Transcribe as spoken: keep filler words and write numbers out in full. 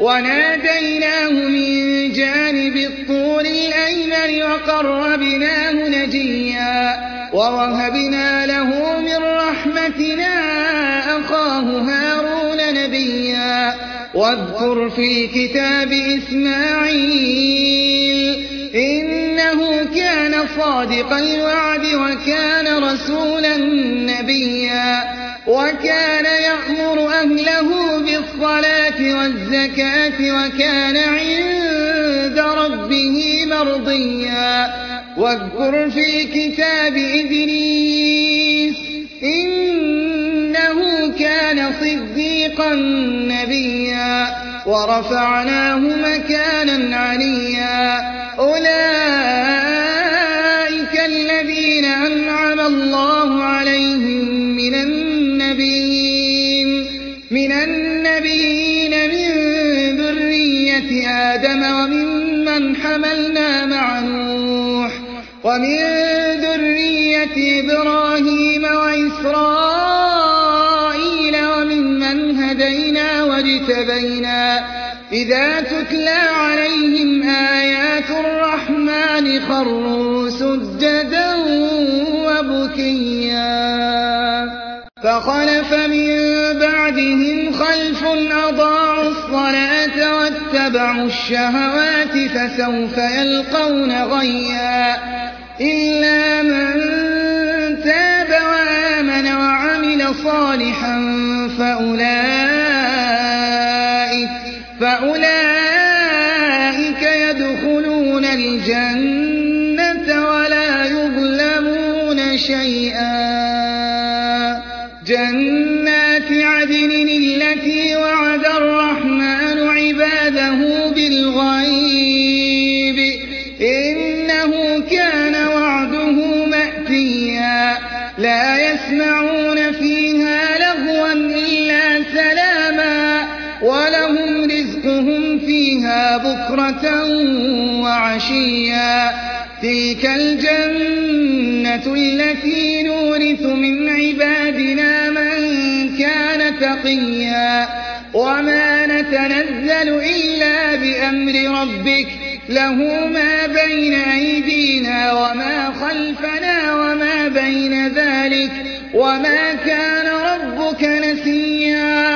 وناديناه من جانب الطور الأيمن وقربناه نجيا ووهبنا له من رحمتنا أخاه هارون نبيا واذكر في الكتاب إسماعيل إنه كان صادق الوعد وكان رسولا نبيا وكان يأمر أهله بالصلاة والزكاة وكان عند ربه مرضيا واذكر في الكتاب إدريس إنه كان صديقا نبيا ورفعناه مكانا عليا أولئك الذين أنعم الله عليهم من النبيين من النبيين من ذرية آدم وممن حملنا مع نوح ومن ذرية إبراهيم وإسرائيل وممن هدينا واجتبينا إذا تتلى عليهم آيات الرحمن خروا سجدا وبكيا فخلف من بعدهم خلف أضاعوا الصلاة واتبعوا الشهوات فسوف يلقون غيا إلا من تاب وآمن وعمل صالحا فأولئك, فأولئك يدخلون الجنة ولا يظلمون شيئا جنات عدن التي وعد الرحمن عباده بالغيب إنه كان وعده مأتيا لا يسمعون فيها لغوا إلا سلاما ولهم رزقهم فيها بكرة وعشيا تلك الجنة التي نورث من عبادنا من كان تقيا وما نتنزل إلا بأمر ربك له ما بين أيدينا وما خلفنا وما بين ذلك وما كان ربك نسيا